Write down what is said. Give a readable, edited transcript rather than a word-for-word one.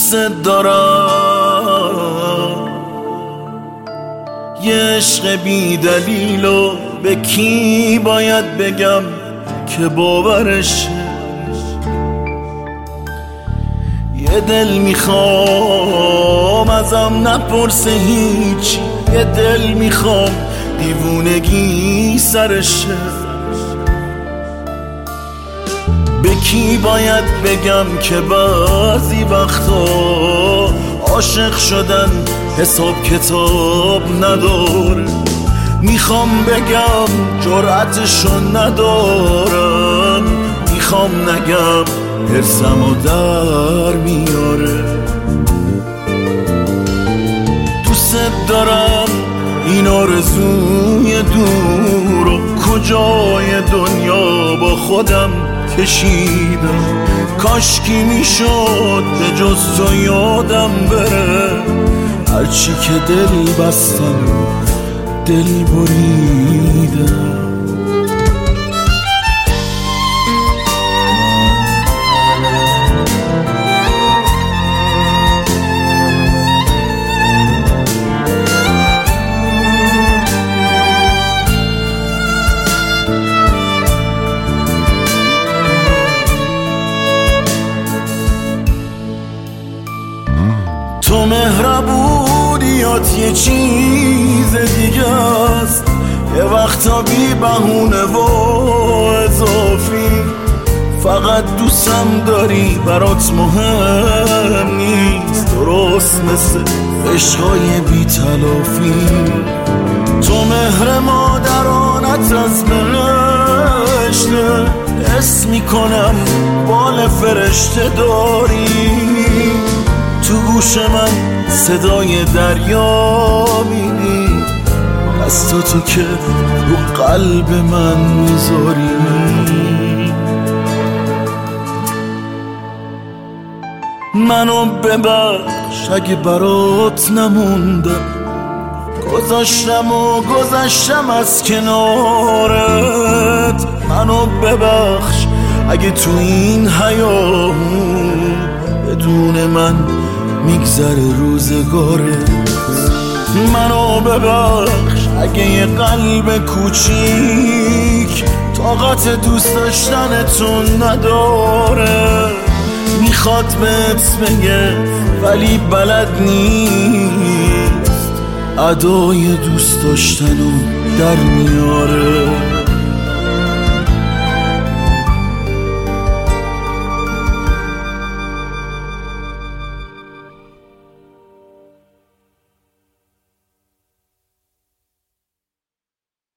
دوست دارم یه عشق بی دلیلو به کی باید بگم که باورش؟ یه دل میخوام ازم نپرسه هیچ، یه دل میخوام دیوونگی سرشه. به کی باید بگم که بعضی وقتا عاشق شدن حساب کتاب نداره؟ میخوام بگم جرأتشو ندارم، میخوام نگم حرصمو در میاره. دوست دارم این آرزوی دور و کجای دنیا با خودم کشیدم. کاشکی میشد به جز تو یادم بره، هرچی که دل بستم دل بریدم. تو مهربونیات یه چیز دیگه است، یه وقتا بی بهونه و اضافی. فقط دوستم داری برات مهم نیست، درست مثل عشقای بی تلافی. تو مهر مادرانت از بهشته، حس میکنم بال فرشته داری. تو گوش من صدای دریا میدی، دست تو که رو قلب من میذاری. منو ببخش اگه برات نموندم، گذشتم از کنارت. منو ببخش اگه تو این حیامون بدون من میگذره روزگارت. منو ببخش اگه یه قلب کوچیک طاقت دوست داشتنتون نداره. میخواد بهت بگه ولی بلد نیست، ادای دوست داشتنو در میاره.